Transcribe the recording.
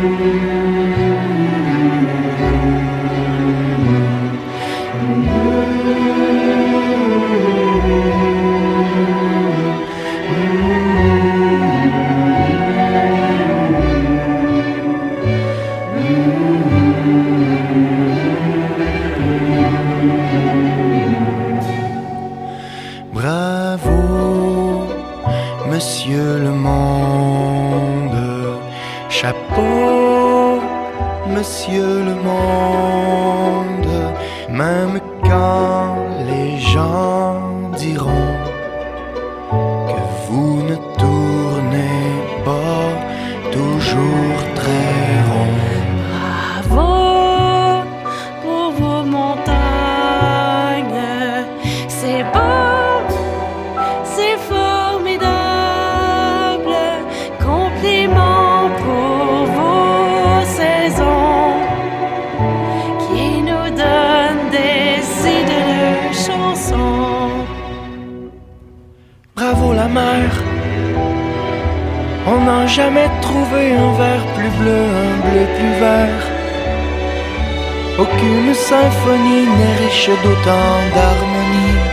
Bravo, monsieur le monde. Chapeau, monsieur le monde. Même quand les gens diront que vous ne tournez pas toujours très rond. Bravo pour vos montagnes. C'est beau, c'est formidable. Compliment pour vos saisons qui nous donnent des idées de chansons. Bravo la mer. On n'a jamais trouvé un vert plus bleu, un bleu plus vert. Aucune symphonie n'est riche d'autant d'harmonie.